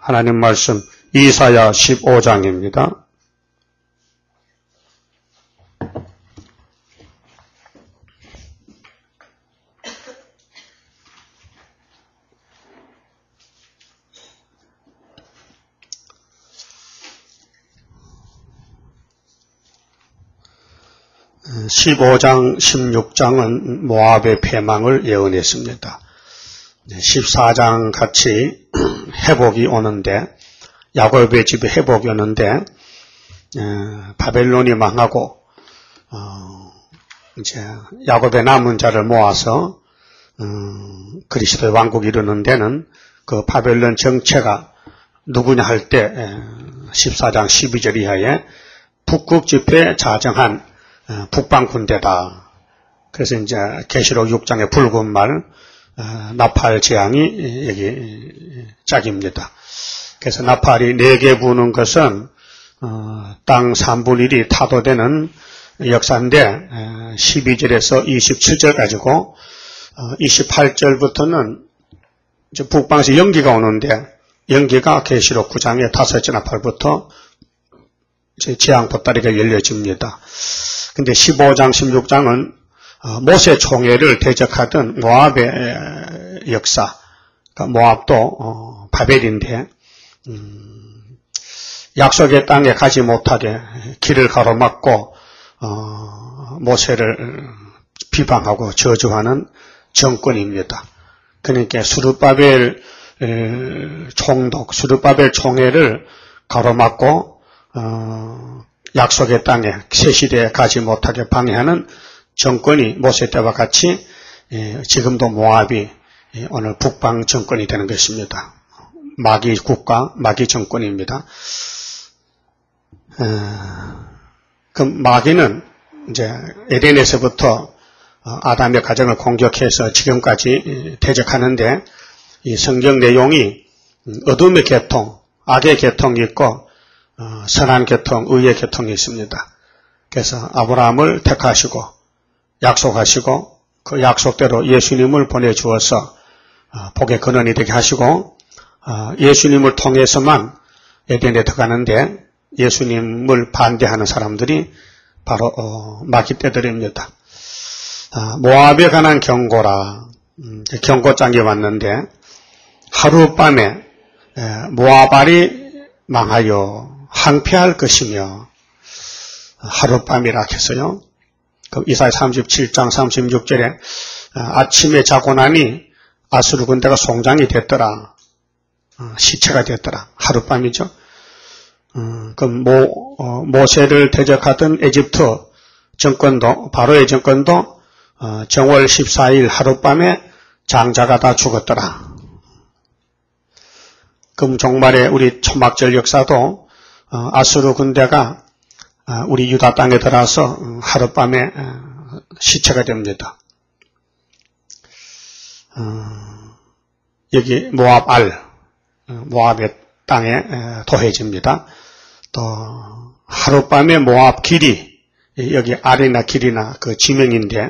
하나님 말씀 이사야 15장입니다. 음, 15장, 16장은 모압의 패망을 예언했습니다. 14장 같이 회복이 오는데, 야곱의 집에 회복이 오는데, 바벨론이 망하고, 이제 야곱의 남은 자를 모아서, 그리스도의 왕국이 이루는 데는 그 바벨론 정체가 누구냐 할 때, 14장 12절 이하에 북극 집회에 자정한 북방 군대다. 그래서 이제 계시록 6장의 붉은 말, 나팔 재앙이 여기 짝입니다. 그래서 나팔이 4개 부는 것은 땅 3분의 1이 타도되는 역사인데 12절에서 27절 가지고 28절부터는 이제 북방에서 연기가 오는데 연기가 계시록 9장의 5째 나팔부터 재앙 보따리가 열려집니다. 근데 15장, 16장은 모세 총회를 대적하던 모압의 역사, 그러니까 모압도 바벨인데 약속의 땅에 가지 못하게 길을 가로막고 모세를 비방하고 저주하는 정권입니다. 그러니까 수르바벨 총독, 수르바벨 총회를 가로막고 약속의 땅에 새 시대에 가지 못하게 방해하는 정권이 모세 때와 같이 지금도 모압이 오늘 북방 정권이 되는 것입니다. 마귀 국가, 마귀 정권입니다. 그 마귀는 이제 에덴에서부터 아담의 가정을 공격해서 지금까지 대적하는데 이 성경 내용이 어둠의 계통, 악의 계통이 있고 선한 계통, 의의 계통이 있습니다. 그래서 아브라함을 택하시고 약속하시고 그 약속대로 예수님을 보내주어서 복의 근원이 되게 하시고 예수님을 통해서만 에덴에 들어가는데 예수님을 반대하는 사람들이 바로 마귀 떼들입니다. 모압에 관한 경고라 경고장이 왔는데 하룻밤에 모압알이 망하여 항폐할 것이며 하룻밤이라 했어요. 이사야 37장 36절에 아침에 자고 나니 아수르 군대가 송장이 됐더라. 시체가 됐더라. 하룻밤이죠. 모세를 대적하던 에집트 정권도 바로의 정권도 정월 14일 하룻밤에 장자가 다 죽었더라. 그럼 종말에 우리 초막절 역사도 아수르 군대가 우리 유다 땅에 들어와서 하룻밤에 시체가 됩니다. 여기 모압의 땅에 도해집니다. 또 하룻밤에 모압 길이 여기 알이나 길이나 그 지명인데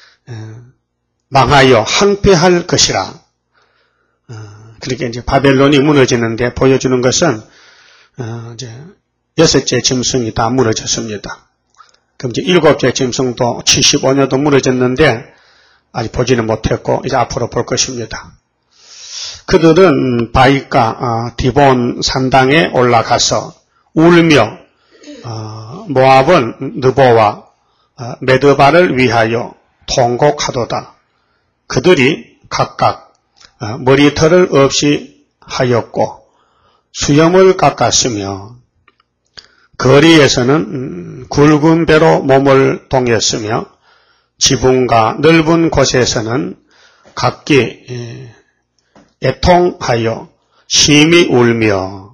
망하여 항폐할 것이라. 그렇게 이제 바벨론이 무너지는데 보여주는 것은 이제 6째 짐승이 다 무너졌습니다. 그럼 이제 7째 짐승도 75년도 무너졌는데 아직 보지는 못했고 이제 앞으로 볼 것입니다. 그들은 바이가 디본 산당에 올라가서 울며 모압은 느보와 메드바를 위하여 통곡하도다. 그들이 각각 머리털을 없이 하였고 수염을 깎았으며 거리에서는 굵은 배로 몸을 동였으며 지붕과 넓은 곳에서는 각기 애통하여 심히 울며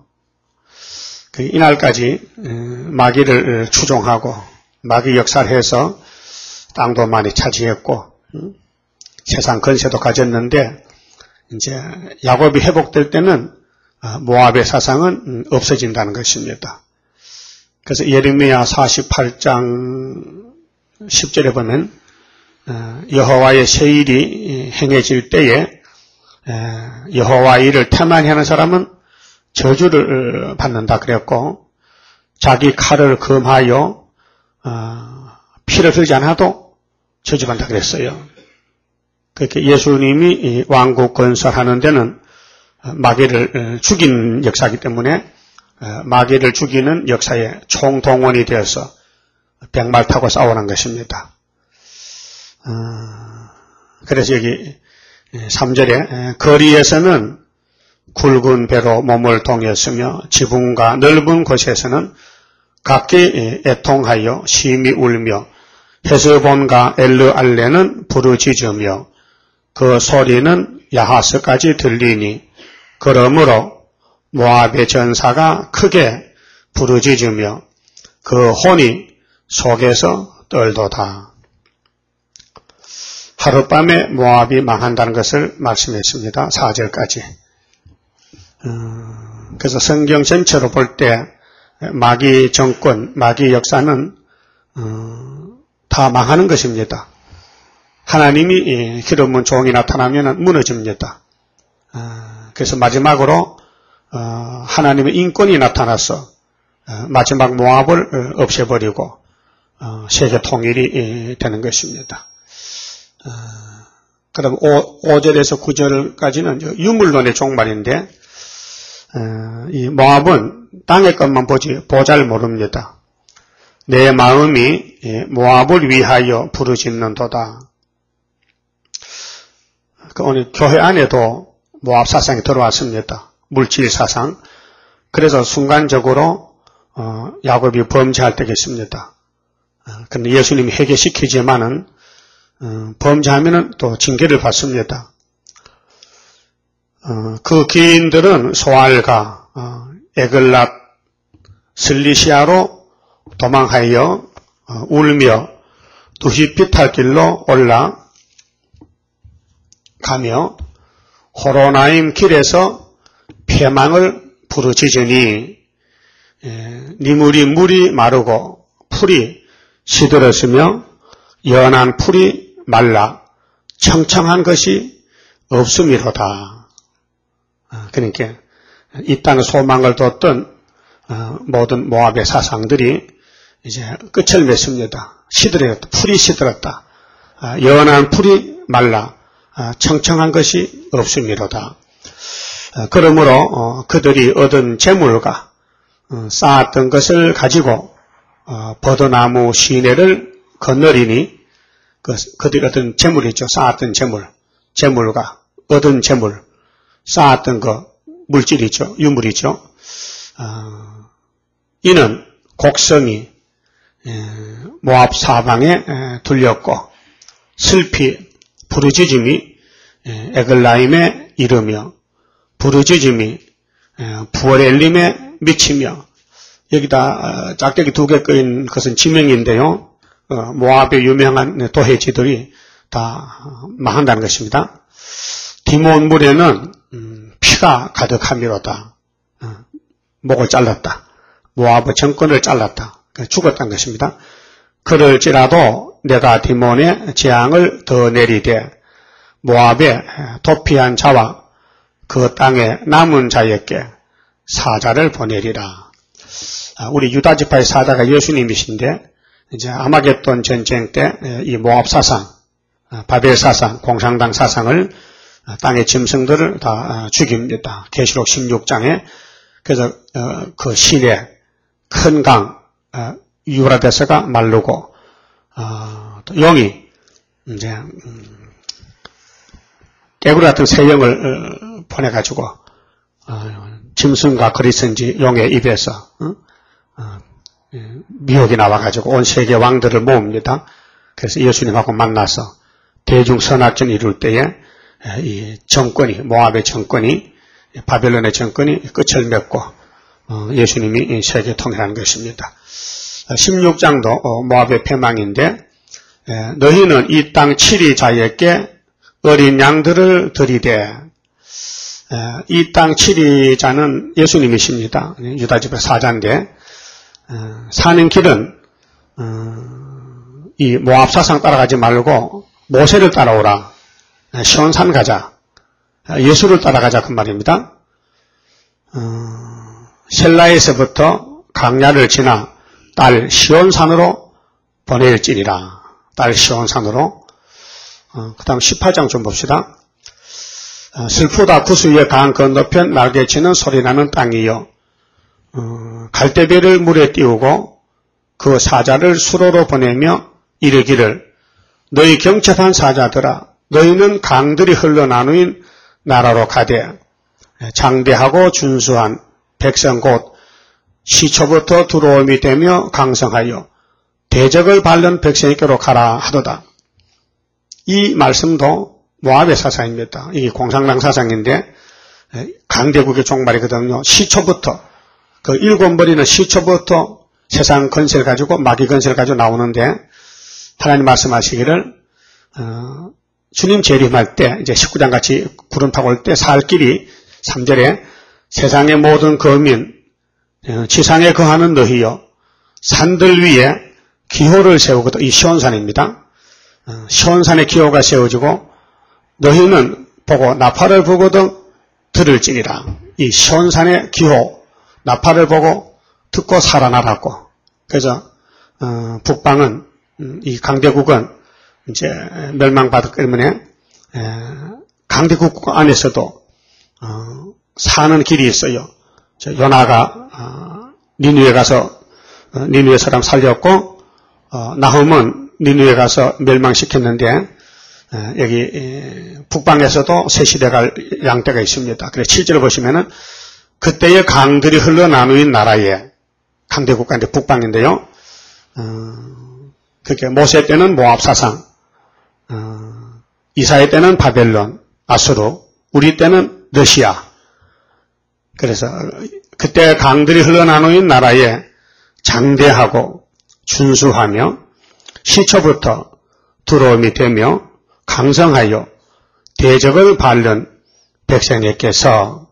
이날까지 마귀를 추종하고 마귀 역사를 해서 땅도 많이 차지했고 세상 건세도 가졌는데 이제 야곱이 회복될 때는 모압의 사상은 없어진다는 것입니다. 그래서 예레미야 48장 10절에 보면 여호와의 새 일이 행해질 때에 여호와 일을 태만히 하는 사람은 저주를 받는다 그랬고 자기 칼을 금하여 피를 흘리지 않아도 저주받는다 그랬어요. 그렇게 예수님이 왕국 건설하는 데는 마귀를 죽인 역사이기 때문에 마귀를 죽이는 역사에 총동원이 되어서 백말 타고 싸우는 것입니다. 그래서 여기 3절에 거리에서는 굵은 배로 몸을 동였으며 지붕과 넓은 곳에서는 각기 애통하여 심히 울며 헤스본과 엘르알레는 부르짖으며 그 소리는 야하스까지 들리니 그러므로 모압의 전사가 크게 부르짖으며 그 혼이 속에서 떨도다. 하룻밤에 모압이 망한다는 것을 말씀했습니다. 4절까지. 그래서 성경 전체로 볼 때 마귀 정권, 마귀 역사는 다 망하는 것입니다. 하나님이 기름은 종이 나타나면 무너집니다. 그래서 마지막으로 하나님의 인권이 나타나서 마지막 모압을 없애버리고 세계 통일이 되는 것입니다. 그럼 5절에서 9절까지는 유물론의 종말인데 이 모압은 땅의 것만 보잘 모릅니다. 내 마음이 모압을 위하여 부르짖는도다. 오늘 교회 안에도 모압 사상이 들어왔습니다. 물질 사상. 그래서 순간적으로 야곱이 범죄할 때가 있습니다. 그런데 예수님이 해결시키지만은 범죄하면은 또 징계를 받습니다. 그 기인들은 소알과 에글랏 슬리시아로 도망하여 울며 두시피탈길로 올라가며 호로나임 길에서 패망을 부르짖으니 니물이 물이 마르고 풀이 시들었으며 연한 풀이 말라 청청한 것이 없음이로다. 그러니까 이 땅의 소망을 뒀던 모든 모압의 사상들이 이제 끝을 맺습니다. 시들었다. 풀이 시들었다. 연한 풀이 말라 청청한 것이 없음이로다. 그러므로 그들이 얻은 재물과 쌓았던 것을 가지고 버드나무 시내를 건너리니 그들이 얻은 재물이죠. 쌓았던 재물과 얻은 재물, 쌓았던 거 물질이죠. 유물이죠. 이는 곡성이 모압 사방에 둘렸고 슬피 부르짖음이 에글라임에 이르며 부르짖음이 부어렐림에 미치며 여기다 짝대기 2개 끄인 것은 지명인데요. 모압의 유명한 도해지들이 다 망한다는 것입니다. 디몬 물에는 피가 가득함이로다. 목을 잘랐다. 모압의 정권을 잘랐다. 죽었다는 것입니다. 그럴지라도 내가 디몬의 재앙을 더 내리되 모압의 도피한 자와 그 땅에 남은 자에게 사자를 보내리라. 우리 유다지파의 사자가 예수님이신데 이제 아마겟돈 전쟁 때 이 모압 사상, 바벨 사상, 공산당 사상을 땅의 짐승들을 다 죽입니다. 계시록 16장에 그래서 그 시내 큰 강 유브라데스가 마르고 또 용이 이제 깨구리 같은 새 영을 보내가지고 짐승과 그리스인지 용의 입에서 미혹이 나와가지고 온 세계 왕들을 모읍니다. 그래서 예수님하고 만나서 대중선악전 이룰 때에 이 정권이 모압의 정권이 바벨론의 정권이 끝을 맺고 예수님이 세계 통일하는 것입니다. 16장도 모압의 패망인데 너희는 이 땅 치리자에게 어린 양들을 드리되 이 땅 치리자는 예수님이십니다. 유다지파 사자인데 사는 길은 이 모압 사상 따라가지 말고 모세를 따라오라. 시온산 가자. 예수를 따라가자 그 말입니다. 셀라에서부터 강야를 지나 딸 시온산으로 보낼지니라. 딸 시온산으로. 그 다음 18장 좀 봅시다. 슬프다 구수의 강 건너편 날개치는 소리나는 땅이여. 갈대배를 물에 띄우고 그 사자를 수로로 보내며 이르기를 너희 경첩한 사자들아 너희는 강들이 흘러나누인 나라로 가되 장대하고 준수한 백성 곧 시초부터 두로움이 되며 강성하여 대적을 밟는 백성에게로 가라 하도다. 이 말씀도 모압의 사상입니다. 이게 공산당 사상인데 강대국의 종말이거든요. 시초부터 그 일곱 머리는 시초부터 세상 건세를 가지고 마귀 건세를 가지고 나오는데 하나님 말씀하시기를 주님 재림할 때 이제 19장 같이 구름 타고 올 때 살 길이 3절에 세상의 모든 거민 지상에 거하는 너희여 산들 위에 기호를 세우거든. 이 시온산입니다. 시온산에 기호가 세워지고 너희는 보고 나팔을 보거든 들을지니라. 이 시온산의 기호 나팔을 보고 듣고 살아나라고. 그래서 북방은 이 강대국은 이제 멸망받았기 때문에 강대국 안에서도 사는 길이 있어요. 요나가 니느웨 가서 니느웨 사람 살렸고 나훔은 니느웨 가서 멸망시켰는데 여기 북방에서도 새 시대가 양대가 있습니다. 그래서 7절 보시면은 그때의 강들이 흘러나누인 나라에 강대국가인데 북방인데요. 그게 모세 때는 모압 사상, 이사야 때는 바벨론, 아수르, 우리 때는 러시아. 그래서 그때 강들이 흘러나누인 나라에 장대하고 준수하며 시초부터 두로움이 되며 강성하여 대적을 밟는 백성에게서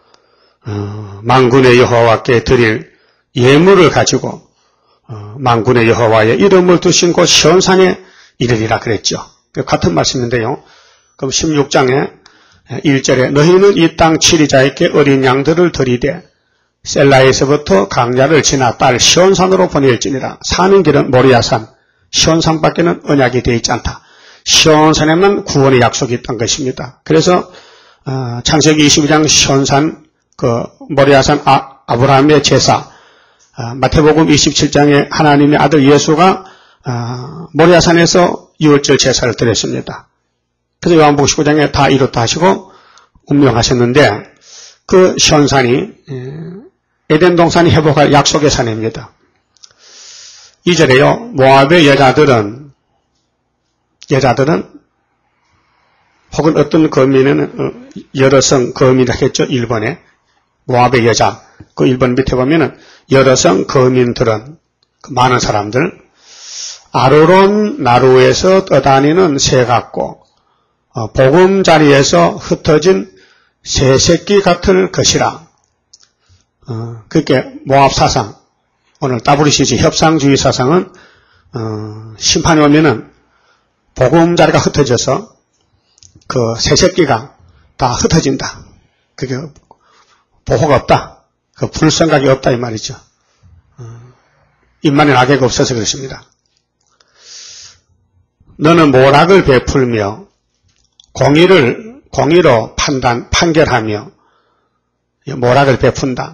만군의 여호와께 드릴 예물을 가지고 만군의 여호와의 이름을 두신 곳 시온산에 이르리라 그랬죠. 같은 말씀인데요. 그럼 16장에 1절에 너희는 이 땅 치리자에게 어린 양들을 들이되 셀라에서부터 강야를 지나 딸 시온산으로 보낼지니라. 사는 길은 모리아산, 시온산밖에는 언약이 되어 있지 않다. 시온산에만 구원의 약속이 있던 것입니다. 그래서 창세기 22장 시온산 그 모리아산 아브라함의 제사, 마태복음 27장에 하나님의 아들 예수가 모리아산에서 유월절 제사를 드렸습니다. 그래서 요한복음 19장에 다 이뤘다 하시고 운명하셨는데 그 시온산이 에덴 동산이 회복할 약속의 산입니다. 2절에요. 모압의 여자들은 혹은 어떤 거민은 여러성 거민이라 했죠. 일본에 모압의 여자 그 1번 밑에 보면은 여러성 거민들은 많은 사람들 아르론 나루에서 떠다니는 새 같고 보금자리에서 흩어진 새새끼 같을 것이라. 그게 모압 사상 오늘 WCG 협상주의 사상은 심판이 오면은 보금자리가 흩어져서 그 새새끼가 다 흩어진다. 그게 보호가 없다. 그 불성각이 없다 이 말이죠. 입만에 악의가 없어서 그렇습니다. 너는 모락을 베풀며 공의로 판결하며 모락을 베푼다.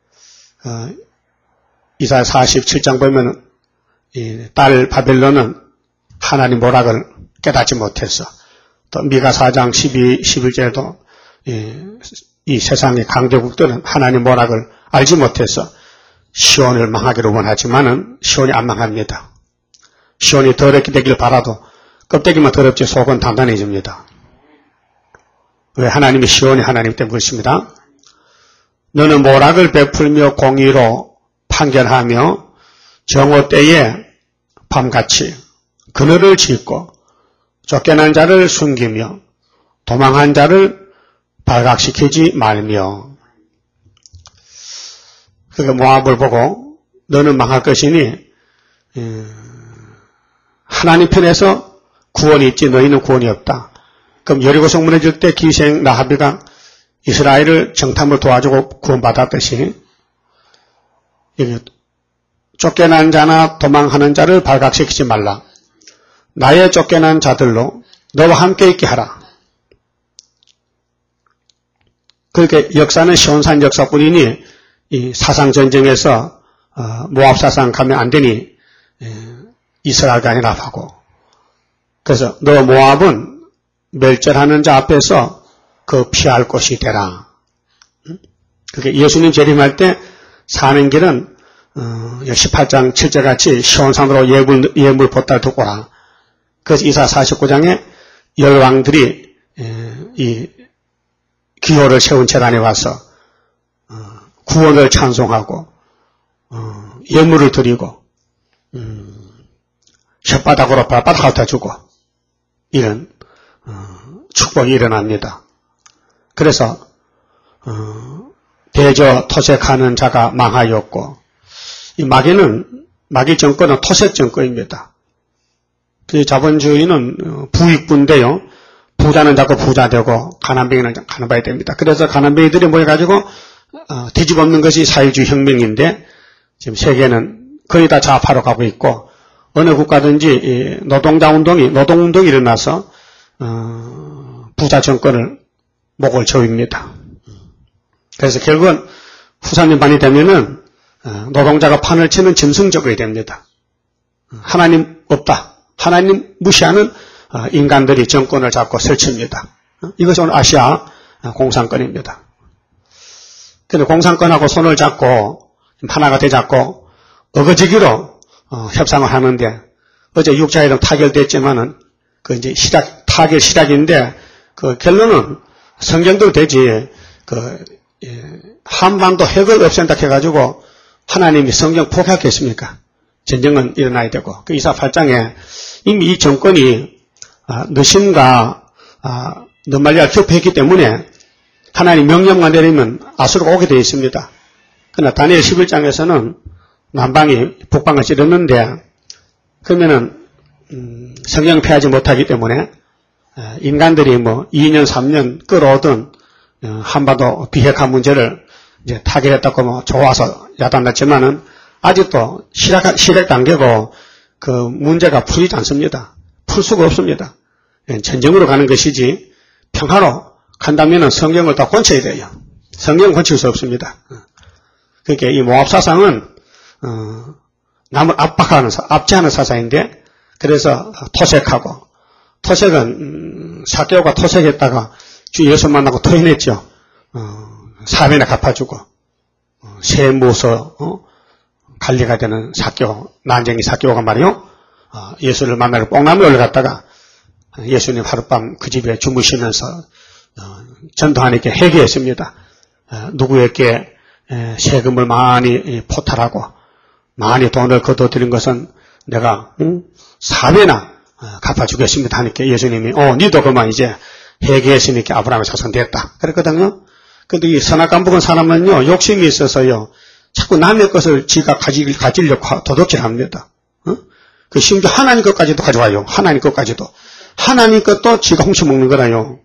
이사야 47장 보면 딸 바벨론은 하나님 모락을 깨닫지 못했어. 또 미가 4장 11절에도 이 세상의 강대국들은 하나님 모락을 알지 못해서 시온을 망하기를 원하지만은 시온이 안 망합니다. 시온이 더럽게 되길 바라도 껍데기만 더럽지 속은 단단해집니다. 왜? 하나님이 시온이 하나님 때문에 그렇습니다. 너는 모락을 베풀며 공의로 판결하며 정오 때에 밤같이 그늘을 짓고 쫓겨난 자를 숨기며 도망한 자를 발각시키지 말며. 그러니까 모압을 보고 너는 망할 것이니 하나님 편에서 구원이 있지 너희는 구원이 없다. 그럼 여리고 무너질 때 기생 라하비가 이스라엘을 정탐을 도와주고 구원받았듯이 여기 쫓겨난 자나 도망하는 자를 발각시키지 말라. 나의 쫓겨난 자들로 너와 함께 있게 하라. 그렇게 역사는 시온산 역사뿐이니 이 사상전쟁에서 모압 사상 가면 안 되니 이스라엘가 아니라 하고, 그래서 너 모압은 멸절하는 자 앞에서 그 피할 곳이 되라. 그게 예수님 재림할 때 사는 길은 18장 7절 같이 시온산으로 예물 보따리 두고 오라. 그래서 이사 49장에 열왕들이 이 기호를 세운 재단에 와서 구원을 찬송하고 예물을 드리고 혓바닥으로 발바닥 핥아주고 이런 축복이 일어납니다. 그래서 대저 토색하는 자가 망하였고, 이 마귀 정권은 토색 정권입니다. 그 자본주의는 부익부인데요. 부자는 자꾸 부자 되고 가난뱅이는 가난뱅이 됩니다. 그래서 가난뱅이들이 모여가지고 뒤집어엎는 것이 사회주의 혁명인데, 지금 세계는 거의 다 좌파로 가고 있고, 어느 국가든지 노동운동이 일어나서 부자 정권을 목을 조입니다. 그래서 결국은 후삼인반이 되면은 노동자가 판을 치는 짐승적이 됩니다. 하나님 없다. 하나님 무시하는 인간들이 정권을 잡고 설칩니다. 이것이 오늘 아시아 공산권입니다. 그런데 공산권하고 손을 잡고 하나가 되잡고 어거지기로 협상을 하는데, 어제 6자회담 타결됐지만은 그 이제 타결 시작인데, 그 결론은 성경도 되지, 한반도 핵을 없앤다 해가지고 하나님이 성경 포기하겠습니까? 전쟁은 일어나야 되고, 그 이사 8장에 이미 이 정권이 너신과 너말리아를 격파했기 때문에 하나님 명령만 내리면 아수르가 오게 되어 있습니다. 그러나 다니엘 11장에서는 남방이 북방을 찌르는데, 그러면은 성경 폐하지 못하기 때문에 인간들이 2년 3년 끌어오던 한반도 비핵화 문제를 이제 타결했다고 좋아서 야단났지만은 아직도 시작 단계고 그 문제가 풀리지 않습니다. 풀 수가 없습니다. 전쟁으로 가는 것이지 평화로 간다면은 성경을 다 고쳐야 돼요. 성경은 고칠 수 없습니다. 그러니까 이 모압 사상은 남을 압제하는 사상인데, 그래서 토색하고, 토색은 사개오가 토색했다가 주 예수 만나고 토해냈죠. 4배나 갚아주고, 세무서 관리가 되는 사개오, 난쟁이 사개오가 말이요, 예수를 만나러 뽕나무에 올라갔다가 예수님 하룻밤 그 집에 주무시면서 전도하니까 회개했습니다. 누구에게 세금을 많이 포탈하고 많이 돈을 거둬들인 것은 내가 4배나 갚아주겠습니다 하니까 예수님이 니도 그만 이제 회개했으니까 아브라함의 자손 됐다 그랬거든요. 근데 이 선악간부건 사람은요, 욕심이 있어서요, 자꾸 남의 것을 지가 가지려고 도둑질합니다. 그 심지어 하나님 것까지도 가져와요. 하나님 것까지도. 하나님 것도 지가 훔쳐먹는 거라요.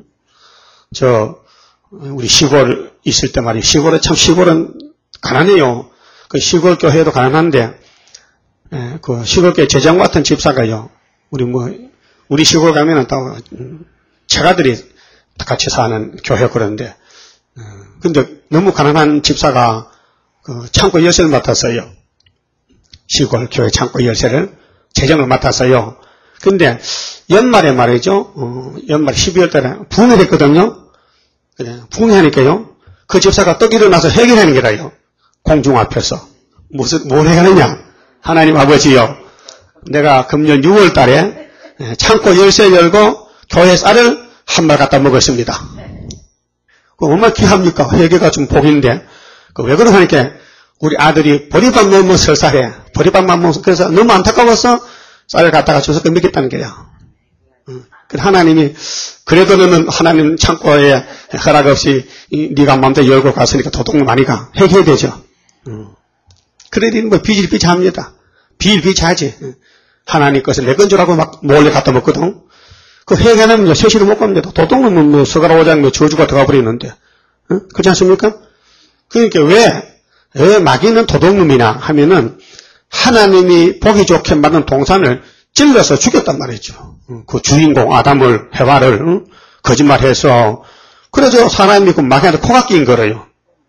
우리 시골 있을 때 말이에요. 시골은 가난해요. 그 시골 교회도 가난한데, 그 시골 교회 재정 같은 집사가요, 우리 시골 가면은 또, 처가들이 같이 사는 교회 그런데, 근데 너무 가난한 집사가 그 창고 열쇠를 맡았어요. 시골 교회 창고 열쇠를, 재정을 맡았어요. 근데 연말에 말이죠, 연말 12월 달에 붕을 했거든요. 그래, 붕해하니까요, 그 집사가 떡 일어나서 해결하는 게라요. 공중 앞에서. 뭘 해결하느냐? 하나님 아버지요, 내가 금년 6월 달에 창고 열쇠 열고 교회 쌀을 한 말 갖다 먹었습니다. 그 얼마나 귀합니까? 회개가 좀 복인데, 왜 그러니까 우리 아들이 보리밥 먹으면 설사해. 보리밥만 먹으면, 그래서 너무 안타까워서 쌀을 갖다가 줘서 먹겠다는 거야. 그래서 하나님이, 그래도 너는 하나님 창고에 허락 없이 네가 마음대로 열고 갔으니까 도둑을 많이 가. 회개해야 되죠. 그러니 비질비질합니다. 비일비재하지. 하나님 것을 내 건 줄 알고 막 몰래 갖다 먹거든. 그 회개하면 세시로 못 갑니다. 도둑은 서가라 오장 저주가 들어가 버리는데. 그렇지 않습니까? 그러니까 왜 왜 마귀는 도둑놈이냐 하면은 하나님이 보기 좋게 만든 동산을 찔러서 죽였단 말이죠. 그 주인공 아담을, 해와를 거짓말해서 그래서 사람이 그 마귀한테 코가 낀 거래요.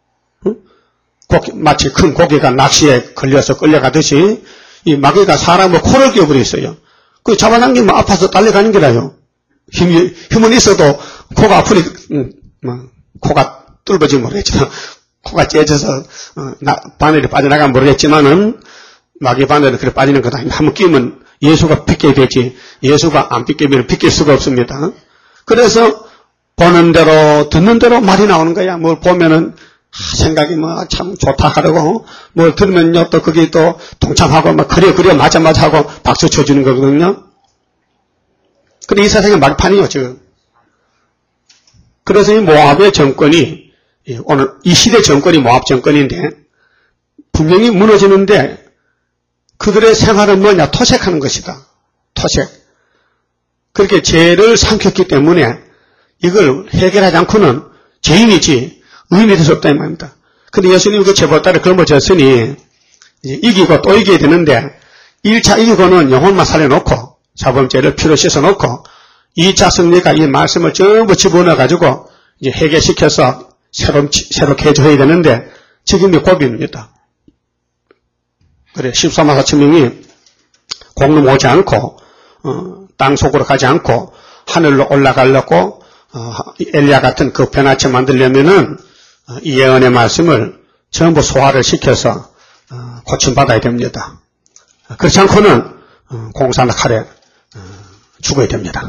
마치 큰 고기가 낚시에 걸려서 끌려가듯이 이 마귀가 사람을 코를 끼워버렸어요. 그 잡아당기면 아파서 딸려가는 거라요. 힘은 있어도 코가 아프니 코가 뚫어지면 모르겠지만 코가 째져서 바늘이 빠져나가면 모르겠지만은 마귀 바늘이 그래 빠지는 거다. 한번 끼면 예수가 빗게 되지 예수가 안 빗기면 빗길 수가 없습니다. 그래서 보는 대로 듣는 대로 말이 나오는 거야. 뭘 보면은 생각이 뭐 참 좋다 하라고 뭘 들으면요 또 그게 또 동참하고 막 그래 맞아 하고 박수 쳐주는 거거든요. 근데 이 세상에 말판이요 지금. 그래서 이 모압의 정권이 오늘 이 시대 정권이 모압 정권인데 분명히 무너지는데 그들의 생활은 뭐냐? 토색하는 것이다. 토색. 그렇게 죄를 삼켰기 때문에 이걸 해결하지 않고는 죄인이지 의인이 될 수 없다 이 말입니다. 그런데 예수님이 그 죄보따를 걸머졌으니 이기고 또 이겨야 되는데 1차 이기고는 영혼만 살려놓고 자범죄를 피로 씻어놓고 2차 승리가 이 말씀을 전부 집어넣어가지고 이제 해결시켜서 새로 개조해야 되는데 지금이 고비입니다. 그래, 14만 4천 명이 공름 오지 않고, 땅 속으로 가지 않고, 하늘로 올라가려고, 엘리야 같은 그 변화체 만들려면은, 이 예언의 말씀을 전부 소화를 시켜서, 고침받아야 됩니다. 그렇지 않고는, 공사나 칼에, 죽어야 됩니다.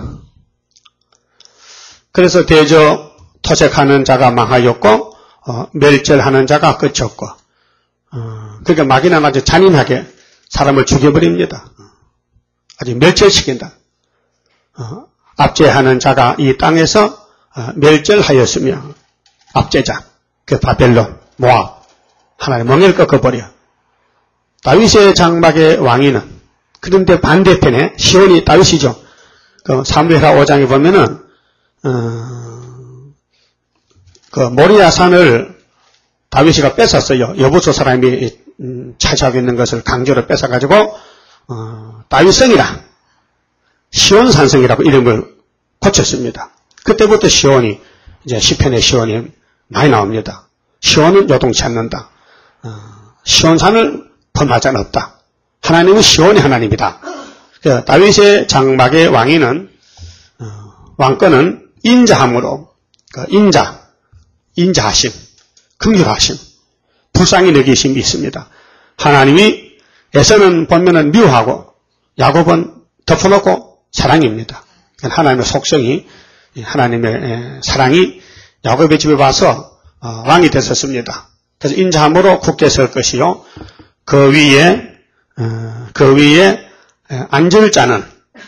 그래서 대저 토색하는 자가 망하였고, 멸절하는 자가 끝이었고, 그러니까 마귀는 아주 잔인하게 사람을 죽여버립니다. 아주 멸절시킨다. 압제하는 자가 이 땅에서 멸절하였으며 압제자, 그 바벨론, 모압, 하나님 멍에를 꺾어버려. 다윗의 장막의 왕위는 그런데 반대편에 시온이 다윗이죠. 그 사무엘하 5장에 보면은 그 모리아 산을 다윗이가 뺏었어요. 여부수 사람이 차지하고 있는 것을 강제로 뺏어가지고 다윗성이라 시온산성이라고 이름을 고쳤습니다. 그때부터 시온이 이제 시편의 시온이 많이 나옵니다. 시온은 요동치 않는다. 시온산을 범할 자는 없다. 하나님은 시온의 하나님이다. 다윗의 장막의 왕위는 왕권은 인자함으로 인자하심 긍휼하심, 불쌍히 여기심이 있습니다. 하나님이 에서는 보면은 미워하고 야곱은 덮어놓고 사랑입니다. 하나님의 속성이 하나님의 사랑이 야곱의 집에 와서 왕이 됐었습니다. 그래서 인자함으로 굳게 설 것이요 그 위에 앉을 자는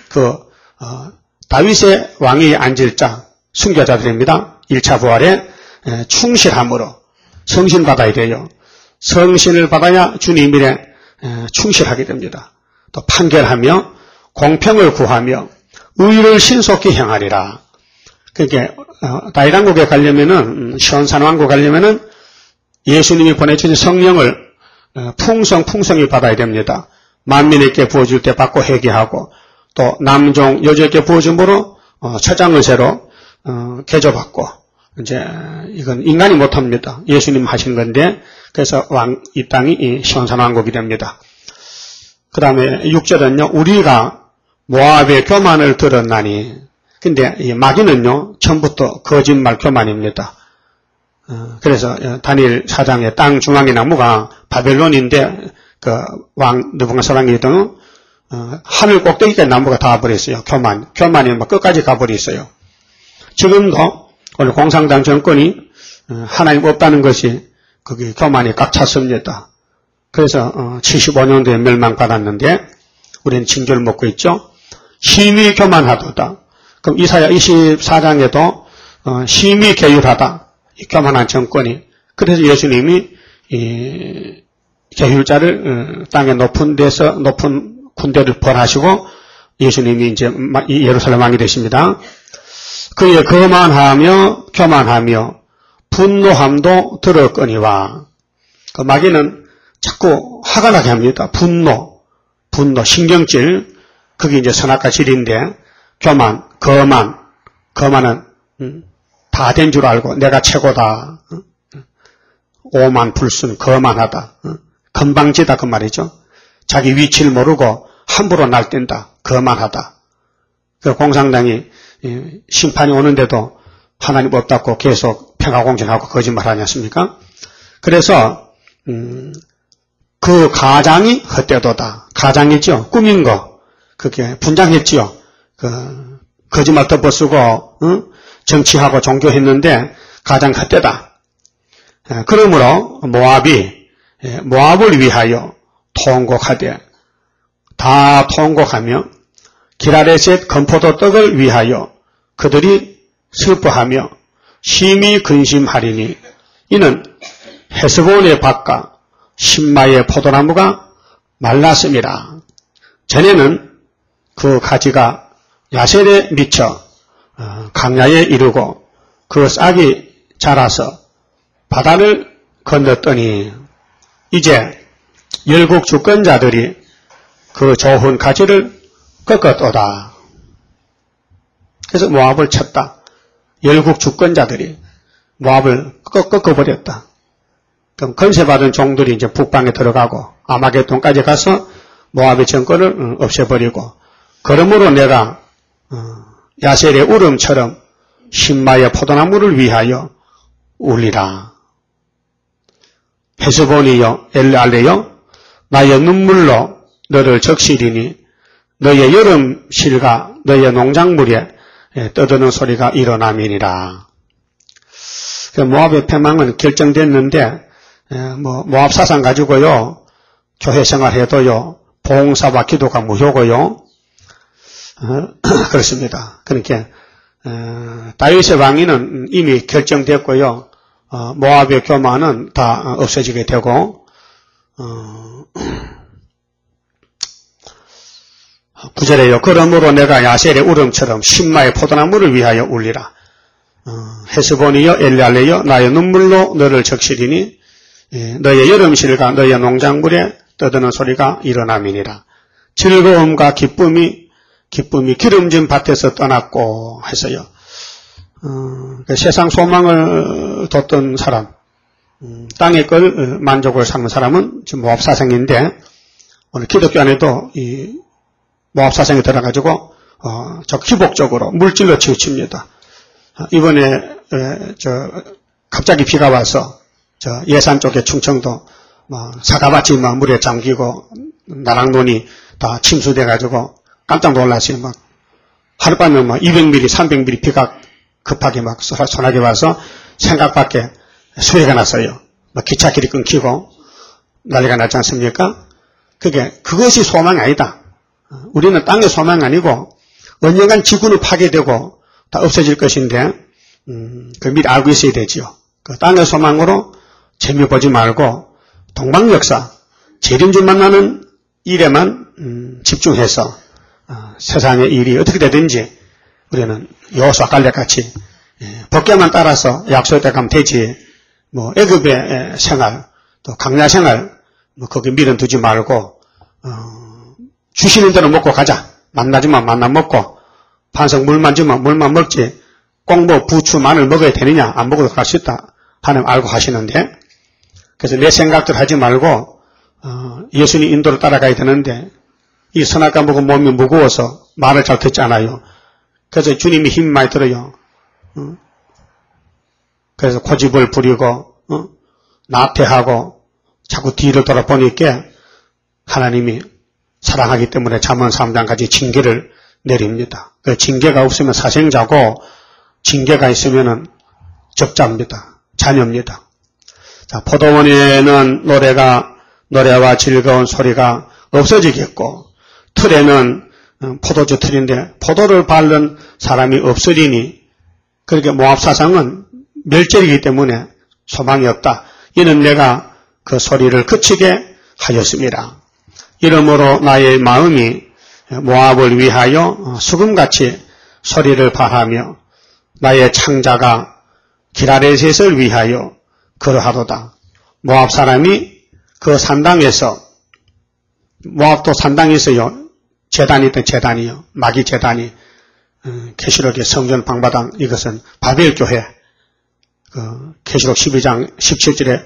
다윗의 왕이 앉을 자 순교자들입니다. 1차 부활에 충실함으로 성신 받아야 돼요. 성신을 받아야 주님 일에 충실하게 됩니다. 또 판결하며 공평을 구하며 의를 신속히 행하리라. 그러니까 다윗왕국에 가려면은 시온산 왕국 가려면은 예수님이 보내주신 성령을 풍성히 받아야 됩니다. 만민에게 부어줄 때 받고 회개하고 또 남종 여종에게 부어줌으로 처장의세로 개조받고 이제 이건 인간이 못합니다. 예수님 하신 건데 그래서 이 땅이 시온산 왕국이 됩니다. 그 다음에 6절은요. 우리가 모압의 교만을 들었나니 근데 이 마귀는요. 처음부터 거짓말 교만입니다. 그래서 다니엘 4장의 땅 중앙의 나무가 바벨론인데 그 왕 느부갓네살왕이 하늘 꼭대기까지 나무가 닿아버렸어요. 교만이 막 끝까지 가버렸어요. 지금도 오늘 공산당 정권이 하나님 없다는 것이 거기 교만이 꽉 찼습니다. 그래서 75년도에 멸망받았는데 우리는 징조를 먹고 있죠. 심히 교만하도다. 그럼 이사야 24장에도 심히 계율하다. 이 교만한 정권이. 그래서 예수님이 이 계율자를 땅의 높은 데서 높은 군대를 벌하시고 예수님이 이제 예루살렘 왕이 되십니다. 그의 거만하며 교만하며 분노함도 들었거니와 그 마귀는 자꾸 화가 나게 합니다. 분노, 신경질, 그게 이제 선악과 질인데, 교만, 거만은 다 된 줄 알고 내가 최고다. 오만, 불순, 거만하다. 건방지다 그 말이죠. 자기 위치를 모르고 함부로 날뛴다. 거만하다. 그 공산당이 심판이 오는데도 하나님 없다고 계속 평화공전하고 거짓말하지 않습니까? 그래서 그 가장이 헛되도다. 가장이죠. 꾸민 거. 그게 분장했지요. 그 거짓말 덮어쓰고 정치하고 종교했는데 가장 헛되다. 그러므로 모압을 위하여 통곡하되 다 통곡하며 기라레셋 건포도 떡을 위하여 그들이 슬퍼하며 심히 근심하리니 이는 헤스본의 밭과 신마의 포도나무가 말랐음이라. 전에는 그 가지가 야셀에 미쳐 강야에 이르고 그 싹이 자라서 바다를 건넜더니 이제 열국 주권자들이 그 좋은 가지를 꺾었도다. 그래서 모압을 쳤다. 열국 주권자들이 모압을 꺾어버렸다. 그럼 건세받은 종들이 이제 북방에 들어가고 아마겟돈까지 가서 모압의 정권을 없애버리고, 그러므로 내가 야셀의 울음처럼 신마의 포도나무를 위하여 울리라. 헤스본이여 엘레알레여 나의 눈물로 너를 적시리니 너의 여름 실과 너의 농작물에 떠드는 소리가 일어남이니라. 모압의 패망은 결정됐는데 모압 사상 가지고요 교회 생활해도요 봉사와 기도가 무효고요. 그렇습니다. 그러니까 다윗의 왕위는 이미 결정됐고요. 모압의 교만은 다 없어지게 되고 9절에요. 그러므로 내가 야셀의 울음처럼 신마의 포도나무를 위하여 울리라. 헤스본이여 엘레알레여 나의 눈물로 너를 적시리니 너의 여름실과 너의 농작물에 떠드는 소리가 일어남이니라. 즐거움과 기쁨이 기름진 밭에서 떠났고 했어요. 세상 소망을 뒀던 사람, 땅의 걸 만족을 삼는 사람은 지금 모압 사상인데, 오늘 기독교 안에도 이 모압 사상에 들어가지고 기복적으로 물질로 치우칩니다. 이번에 갑자기 비가 와서 예산 쪽에 충청도 사과밭이 물에 잠기고 나락논이 다 침수돼가지고 깜짝 놀랐어요. 하룻밤에 200mm, 300mm 비가 급하게 소나게 와서 생각 밖에 수해가 났어요. 기차길이 끊기고 난리가 났지 않습니까? 그것이 소망이 아니다. 우리는 땅의 소망이 아니고 언젠간 지구는 파괴되고 다 없어질 것인데 그걸 미리 알고 있어야 되지요. 그 땅의 소망으로 재미 보지 말고 동방역사, 재림주 만나는 일에만 집중해서 세상의 일이 어떻게 되든지 우리는 여호수아 갈렙같이 법궤만 따라서 약속에 가면 되지, 애굽의 생활, 또 강야 생활, 거기 미련 두지 말고 주시는 대로 먹고 가자. 만나지만 만나 먹고, 반석 물만 주면 물만 먹지, 꼭 부추, 마늘 먹어야 되느냐, 안 먹어도 갈 수 있다. 하나님 알고 하시는데, 그래서 내 생각들 하지 말고, 예수님 인도를 따라가야 되는데, 이 선악과 먹은 몸이 무거워서 말을 잘 듣지 않아요. 그래서 주님이 힘 많이 들어요. 그래서 고집을 부리고, 나태하고, 자꾸 뒤를 돌아보니까, 하나님이 사랑하기 때문에 잠언 3장까지 징계를 내립니다. 그 징계가 없으면 사생자고 징계가 있으면 적자입니다. 자녀입니다. 자, 포도원에는 노래와 즐거운 소리가 없어지겠고, 틀에는 포도주 틀인데 포도를 바른 사람이 없으리니, 그렇게 모압 사상은 멸절이기 때문에 소망이 없다. 이는 내가 그 소리를 그치게 하였습니다. 이러므로 나의 마음이 모압을 위하여 수금같이 소리를 발하며 나의 창자가 기라레셋을 위하여 그러하도다. 모압 사람이 그 산당에서, 모압도 산당이 있어요. 제단이 있던 제단이요. 마귀 제단이. 계시록의 성전 방바당, 이것은 바벨 교회. 계시록 12장 17절에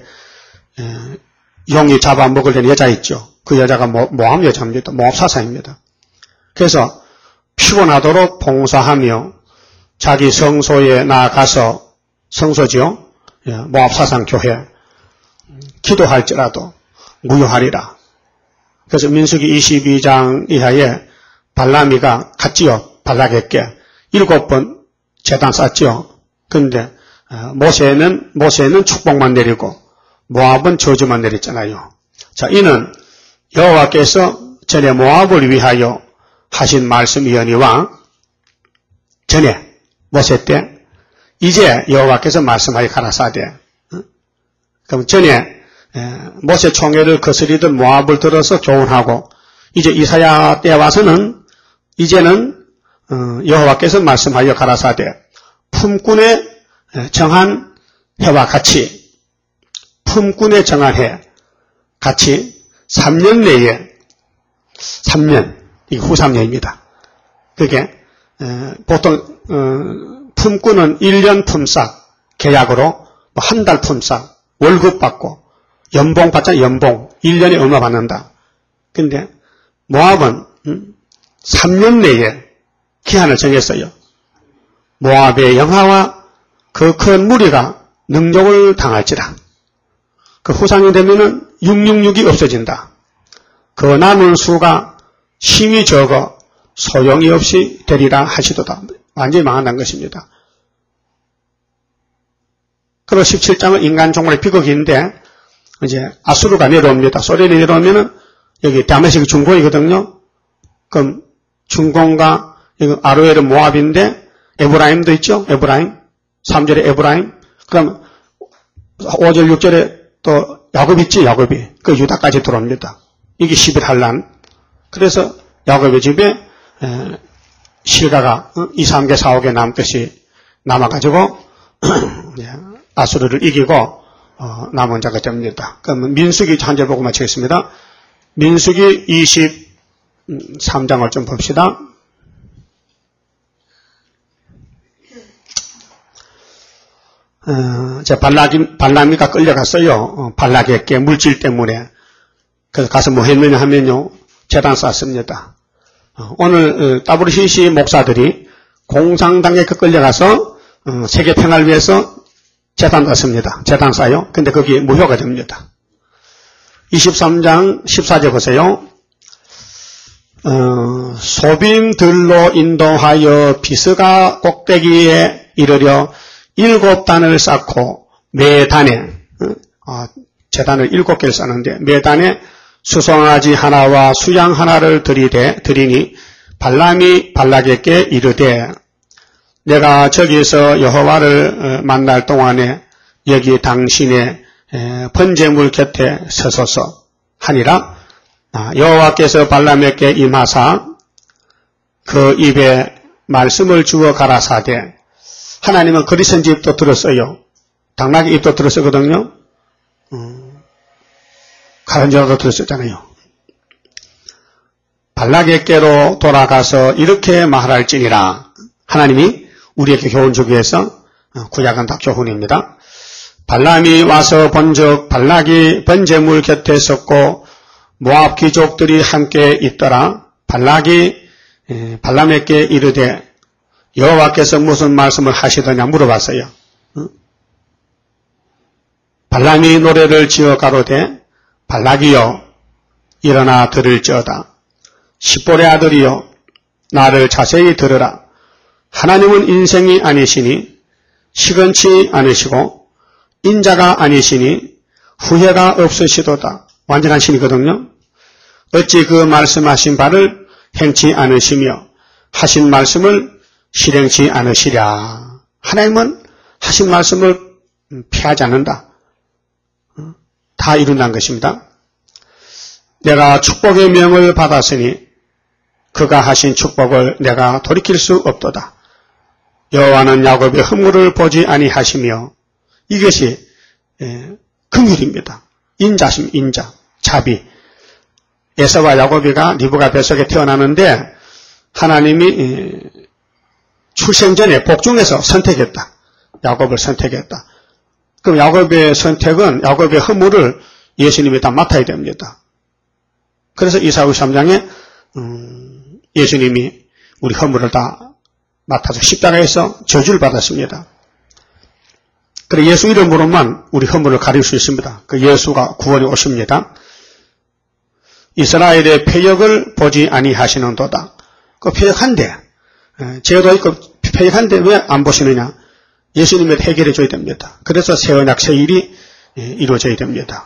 용이 잡아먹으려는 여자 있죠. 그 여자가 모압 여자입니다. 모압 사사입니다. 그래서 피곤하도록 봉사하며 자기 성소에 나아가서, 성소지요. 모압 사상 교회 기도할지라도 무효하리라. 그래서 민수기 22장 이하에 발람이가 갔지요. 발락에게 7번 제단 쌓지요. 그런데 모세는 축복만 내리고 모압은 저주만 내렸잖아요. 자, 이는 여호와께서 전에 모압을 위하여 하신 말씀이거니와 전에 모세 때 이제 여호와께서 말씀하여 가라사대. 그럼 전에 모세 총회를 거스리던 모압을 들어서 교훈하고 이제 이사야 때 와서는 이제는 여호와께서 말씀하여 가라사대 품꾼의 정한 해와 같이, 품꾼의 정한 해 같이 3년 내에, 3년, 이게 후 3년입니다. 그게 보통 품꾼은 1년 품삯 계약으로 한 달 품삯 월급 받고 연봉 받잖아요. 연봉 1년에 얼마 받는다. 근데 모압은 3년 내에 기한을 정했어요. 모압의 영하와 그 큰 무리가 능욕을 당할지라. 그 후상이 되면은 666이 없어진다. 그 남은 수가 힘이 적어 소용이 없이 되리라 하시도다. 완전히 망한다는 것입니다. 그리고 17장은 인간 종말의 비극인데 이제 아수르가 내려옵니다. 소련이 내려오면은 여기 다메섹이 중공이거든요. 그럼 중공과 아로엘은 모압인데 에브라임도 있죠. 에브라임. 3절에 에브라임. 그럼 5절 6절에 또 야곱 있지. 야곱이. 그 유다까지 들어옵니다. 이게 11한란. 그래서 야곱의 집에 실가가 2, 3개, 4, 5개 남듯이 남아가지고 아수르를 이기고 남은 자가 됩니다. 그러면 민수기 한 절 보고 마치겠습니다. 민수기 23장을 좀 봅시다. 발람이가 끌려갔어요. 발락에게 물질 때문에. 그래서 가서 뭐 했느냐 하면요. 제단 쌓습니다. 오늘 WCC 목사들이 공산당에 끌려가서 세계 평화를 위해서 제단 쌓습니다. 제단 쌓아요. 근데 거기 무효가 됩니다. 23장 14절 보세요. 소빔들로 인도하여 비스가 꼭대기에 이르려 7단을 쌓고 매 단에 제단을 7개를 쌓는데 매 단에 수송아지 하나와 수양 하나를 드리니 발람이 발락에게 이르되 내가 저기서 여호와를 만날 동안에 여기 당신의 번제물 곁에 서소서 하니라. 여호와께서 발람에게 임하사 그 입에 말씀을 주어 가라사대. 하나님은 거리선지 입도 들었어요. 당나귀 입도 들었었거든요. 가른자도 들었었잖아요. 발락에게로 돌아가서 이렇게 말할지니라. 하나님이 우리에게 교훈 주기 위해서 구약은 다 교훈입니다. 발람이 와서 본즉 발락이 번제물 곁에 섰고 모압 귀족들이 함께 있더라. 발락이 발람에게 이르되 여호와께서 무슨 말씀을 하시더냐 물어봤어요. 발람이 노래를 지어 가로되 발락이여 일어나 들을지어다. 십볼의 아들이여 나를 자세히 들으라. 하나님은 인생이 아니시니 시건치 않으시고 인자가 아니시니 후회가 없으시도다. 완전한 신이거든요. 어찌 그 말씀하신 바를 행치 않으시며 하신 말씀을 실행치 않으시랴. 하나님은 하신 말씀을 피하지 않는다. 다 이룬다는 것입니다. 내가 축복의 명을 받았으니 그가 하신 축복을 내가 돌이킬 수 없도다. 여호와는 야곱의 허물을 보지 아니하시며 이것이 긍휼입니다. 인자십니다. 인자. 자비. 에서와 야곱이가 리브가 뱃속에 태어나는데 하나님이 출생 전에 복중에서 선택했다. 야곱을 선택했다. 그럼 야곱의 선택은 야곱의 허물을 예수님이 다 맡아야 됩니다. 그래서 이사야 3장에 예수님이 우리 허물을 다 맡아서 십자가에서 저주를 받았습니다. 그래 예수 이름으로만 우리 허물을 가릴 수 있습니다. 그 예수가 구원이 오십니다. 이스라엘의 패역을 보지 아니하시는도다. 그 패역한데 죄도 있고 패역한데 왜 안 보시느냐? 예수님이 해결해 줘야 됩니다. 그래서 새 언약 새 일이 이루어져야 됩니다.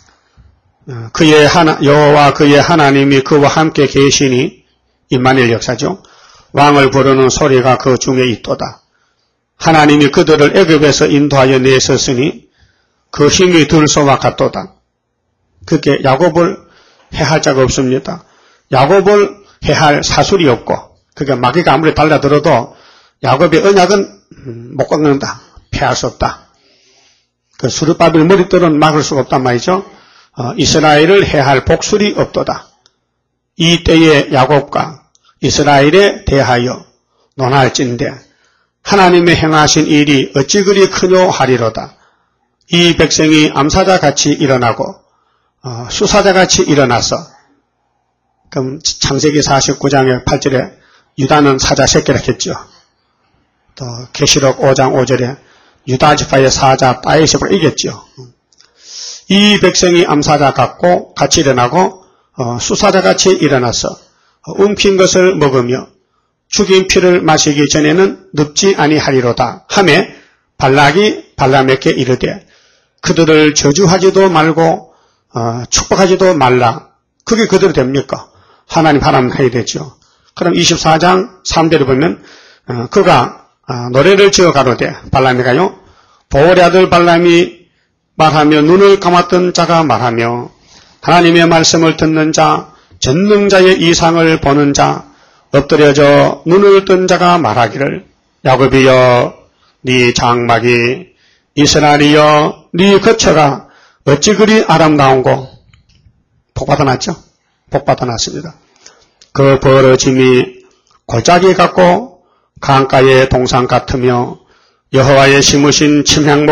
여호와 그의 하나님이 그와 함께 계시니 임마누엘 역사죠. 왕을 부르는 소리가 그 중에 있도다. 하나님이 그들을 애굽에서 인도하여 내셨으니 그 힘이 들소와 같도다. 그게 야곱을 해할 자가 없습니다. 야곱을 해할 사술이 없고 그게 마귀가 아무리 달라들어도 야곱의 언약은 못 꺾는다. 패할 수 없다. 그 수르바벨 머리들은 막을 수가 없단 말이죠. 이스라엘을 해할 복술이 없도다. 이 때에 야곱과 이스라엘에 대하여 논할진대 하나님의 행하신 일이 어찌 그리 크뇨 하리로다. 이 백성이 암사자같이 일어나고 수사자같이 일어나서 그럼 창세기 49장의 8절에 유다는 사자 새끼라 했죠. 또 계시록 5장 5절에 유다 지파의 사자 다윗을 이겼죠. 이 백성이 암사자 같고 같이 일어나고 수사자같이 일어나서 움킨 것을 먹으며 죽인 피를 마시기 전에는 눕지 아니하리로다 하매 발락이 발람에게 이르되 그들을 저주하지도 말고 축복하지도 말라. 그게 그대로 됩니까? 하나님 바람해야 되죠. 그럼 24장 3절에 보면 그가 노래를 지어 가로되 발람이가요. 보올의 아들 발람이 말하며 눈을 감았던 자가 말하며 하나님의 말씀을 듣는 자 전능자의 이상을 보는 자 엎드려져 눈을 뜬 자가 말하기를 야곱이여 네 장막이 이스라엘이여 네 거처가 어찌 그리 아름다운고 복받아놨죠? 복받아놨습니다. 그 벌어짐이 골짜기 같고 강가의 동상 같으며 여호와의 심으신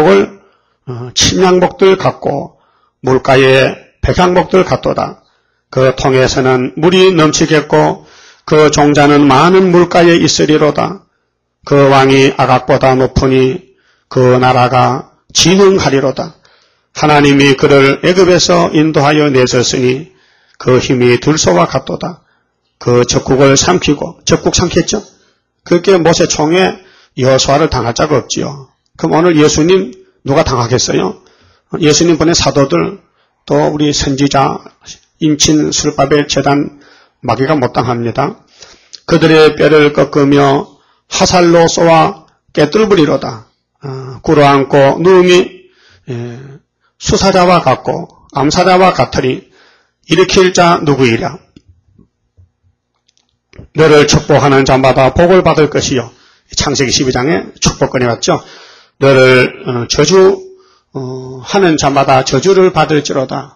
침향목들 같고 물가의 백향목들 같도다. 그 통에서는 물이 넘치겠고 그 종자는 많은 물가에 있으리로다. 그 왕이 아각보다 높으니 그 나라가 진흥하리로다. 하나님이 그를 애굽에서 인도하여 내셨으니 그 힘이 들소와 같도다. 그 적국을 삼키고 적국 삼켰죠. 그렇게 모세 총에 여호수아를 당할 자가 없지요. 그럼 오늘 예수님 누가 당하겠어요? 예수님 보낸 사도들 또 우리 선지자 인친 수르바벨 제단 마귀가 못 당합니다. 그들의 뼈를 꺾으며 화살로 쏘아 깨뚫으리로다. 꿇어앉고 누움이 수사자와 같고 암사자와 같으니 일으킬 자 누구이랴. 너를 축복하는 자마다 복을 받을 것이요. 창세기 12장에 축복권이 왔죠. 너를 저주하는 자마다 저주를 받을지로다.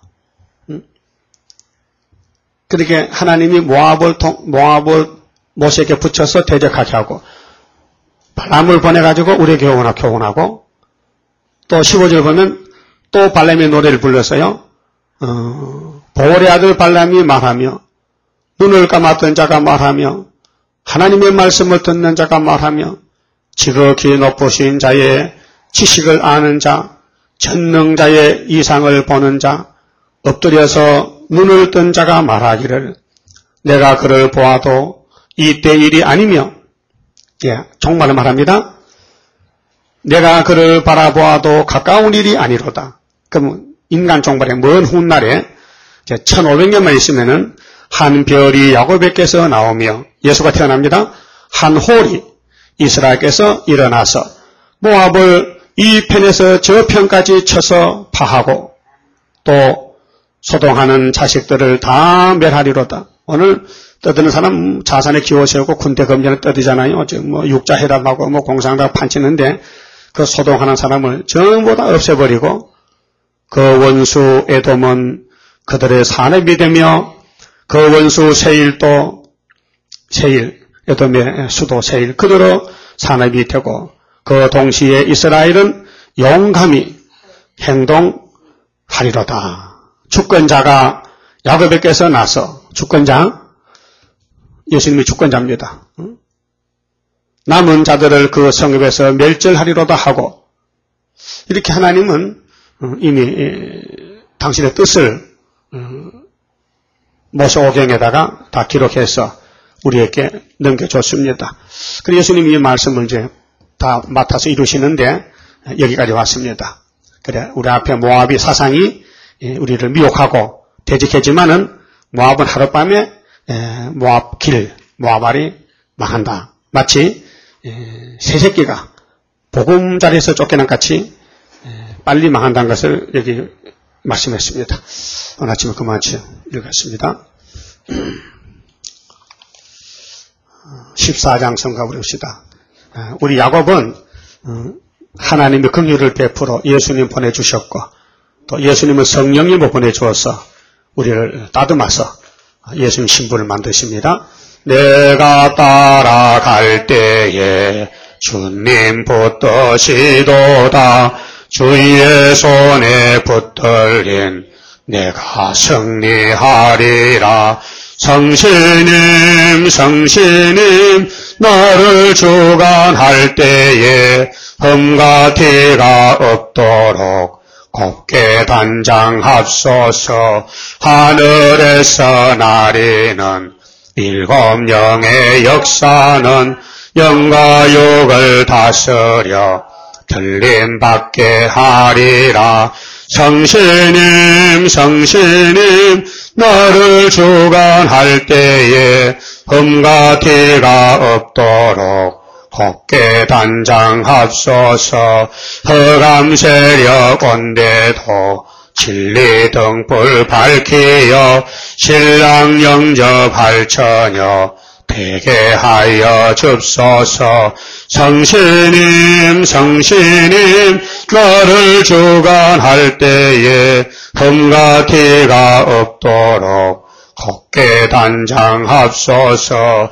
그렇게 하나님이 모압을 모세에게 붙여서 대적하게 하고 발람을 보내가지고 우리에게 교훈하고 또 15절 보면 또 발람의 노래를 불렀어요. 보올의 아들 발람이 말하며 눈을 감았던 자가 말하며 하나님의 말씀을 듣는 자가 말하며 지극히 높으신 자의 지식을 아는 자 전능자의 이상을 보는 자 엎드려서 눈을 뜬 자가 말하기를 내가 그를 보아도 이때 일이 아니며 정말로 말합니다. 내가 그를 바라보아도 가까운 일이 아니로다. 그럼 인간 종말의 먼 훗날에 1500년만 있으면은 한 별이 야곱에게서 나오며 예수가 태어납니다. 한 홀이 이스라엘께서 일어나서 모압을 이 편에서 저 편까지 쳐서 파하고 또 소동하는 자식들을 다 멸하리로다. 오늘 떠드는 사람 자산에 기워세우고 군대 검전을 떠들잖아요. 육자회담하고 공산당 판치는데 그 소동하는 사람을 전부 다 없애버리고 그 원수 에돔은 그들의 산업이 되며 그 원수 세일도 에돔의 수도 세일 그대로 산업이 되고 그 동시에 이스라엘은 용감히 행동하리로다. 주권자가 야곱에게서 나서 주권자 예수님이 주권자입니다. 남은 자들을 그 성읍에서 멸절하리로다 하고 이렇게 하나님은 이미 당신의 뜻을 모세오경에다가 다 기록해서 우리에게 넘겨줬습니다. 그래서 예수님이 이 말씀을 이제 다 맡아서 이루시는데 여기까지 왔습니다. 그래 우리 앞에 모압이 사상이 우리를 미혹하고 대적했지만은 모압은 하룻밤에 모압알이 망한다. 마치 새새끼가 보금자리에서 쫓겨난 같이 빨리 망한다는 것을 여기 말씀했습니다. 오늘 아침에 그만치 읽었습니다. 14장 성가 보십시다. 우리 야곱은 하나님의 긍휼을 베풀어 예수님 보내주셨고 또 예수님은 성령님을 보내주어서 우리를 다듬어서 예수님 신부를 만드십니다. 내가 따라갈 때에 주님 붙드시도다. 주의 손에 붙들린 내가 승리하리라. 성신님 나를 주관할 때에 흠과 티가 없도록 곱게 단장합소서. 하늘에서 나리는 일곱 영의 역사는 영과 육을 다스려 들림받게 하리라. 성신님 나를 주관할 때에 흠과 티가 없도록 곱게 단장합소서. 흑암 세력 온데도 진리 등불 밝히어 신랑 영접할 처녀 되게 하여 줍소서. 성신님 나를 주관할 때에 흠과 티가 없도록 곱게 단장합소서.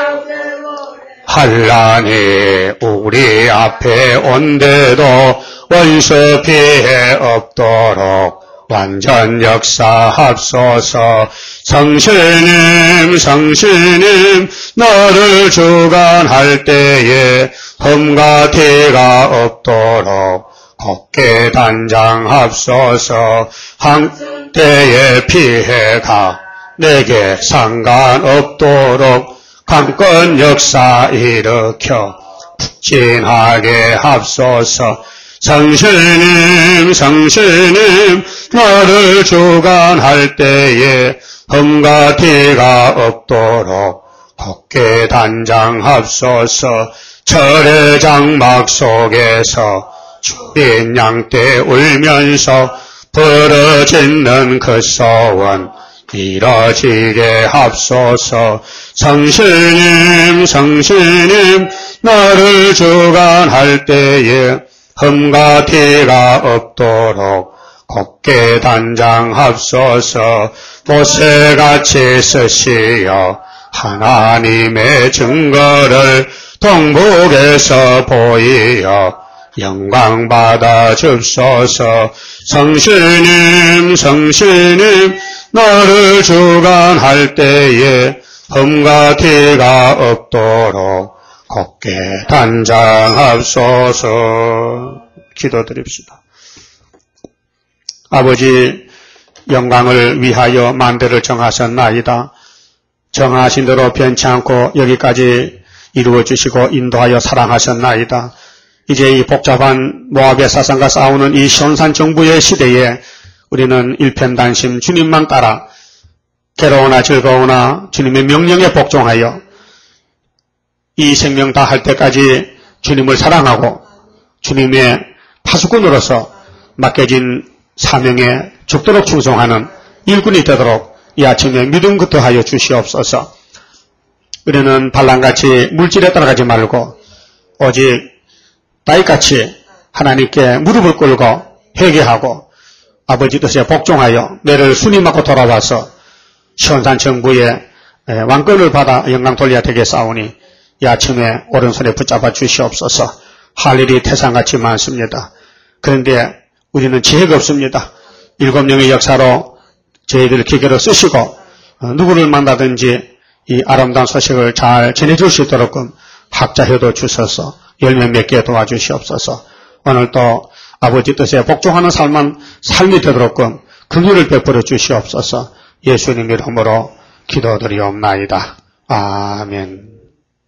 환난이 우리 앞에 온데도 원수 피해 없도록 완전 역사합소서. 성신님 나를 주관할 때에 흠과 티가 없도록 곱게 단장합소서. 한때의 피해가 내게 상관없도록 강권 역사 일으켜 북진하게 합소서. 성신님 나를 주관할 때에 흠과 티가 없도록 곱게 단장합소서. 철의 장막 속에서 주인 양떼 울면서 부르짖는 그 소원 이뤄지게 합소서. 성신님 나를 주관할 때에 흠과 티가 없도록 곱게 단장합소서. 모세같이 쓰시어 하나님의 증거를 동북에서 보이어 영광 받아 줍소서. 성신님 나를 주관할 때에 흠과 티가 없도록 곱게 단장합소서. 기도드립시다. 아버지, 영광을 위하여 만대를 정하셨나이다. 정하신 대로 변치 않고 여기까지 이루어 주시고 인도하여 사랑하셨나이다. 이제 이 복잡한 모압의 사상과 싸우는 이 시온산 정부의 시대에 우리는 일편단심 주님만 따라 괴로우나 즐거우나 주님의 명령에 복종하여 이 생명 다 할 때까지 주님을 사랑하고 주님의 파수꾼으로서 맡겨진 사명에 죽도록 충성하는 일꾼이 되도록 이 아침에 믿음 그토하여 주시옵소서. 우리는 발람같이 물질에 따라가지 말고 오직 다윗같이 하나님께 무릎을 꿇고 회개하고 아버지 뜻에 복종하여 매를 순위 맞고 돌아와서 시온산 정부의 왕권을 받아 영광 돌려야 되겠사오니 이 아침에 오른손에 붙잡아 주시옵소서. 할 일이 태산같이 많습니다. 그런데 우리는 지혜가 없습니다. 7명의 역사로 저희들 기계로 쓰시고 누구를 만나든지 이 아름다운 소식을 잘 전해줄 수 있도록 학자효도 주셔서 열매 맺게 도와주시옵소서. 오늘도 아버지 뜻에 복종하는 삶이 되도록 긍휼을 베풀어 주시옵소서. 예수님 이름으로 기도드리옵나이다. 아멘.